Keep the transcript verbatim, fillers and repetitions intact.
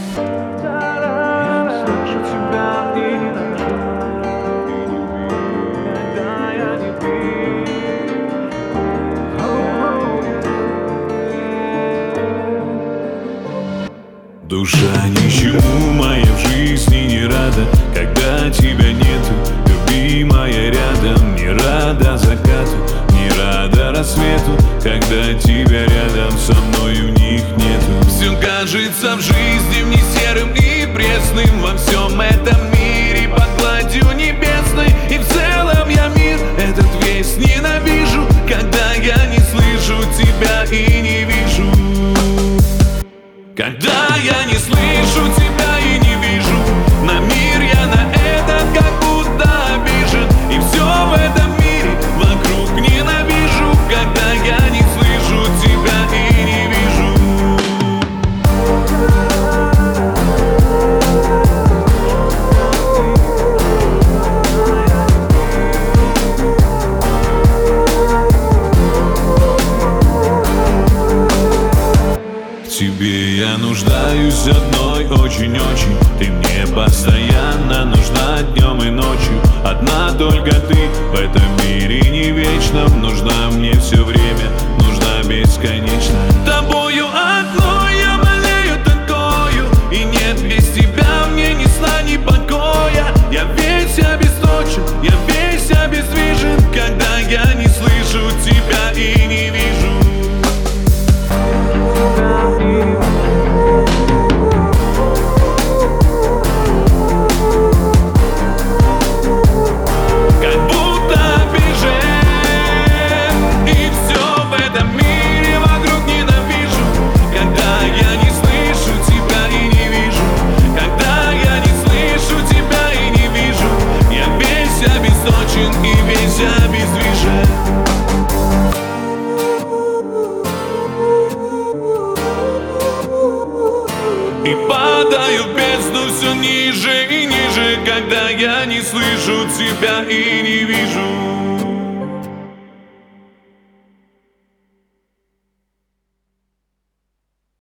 Душа ничему моя в жизни не рада, когда тебя нету, любимая рядом. Не рада закату, не рада рассвету, когда тебя рядом со мной у них нету. Все кажется в жизни мне серым и пресным, во всем этом мире под гладью небесной. И в целом я мир этот весь ненавижу, когда я не слышу тебя и не вижу. Когда я не слышу тебя и не вижу, на мир я на этот как будто обижен. И все в этом мире вокруг ненавижу, когда я не слышу тебя и не вижу. В тебе я нуждаюсь одной очень-очень. Ты мне постоянно нужна днем и ночью. Одна только ты в этом мире не вечном. Нужна мне все время, нужна бесконечно. Тобою одной я болею такою, и нет без тебя мне ни сна, ни покоя. Я весь обесточен, я весь обездвижен, когда я не слышу тебя и не вижу. И весь обездвижен. И падаю в бездну все ниже и ниже, когда я не слышу тебя и не вижу.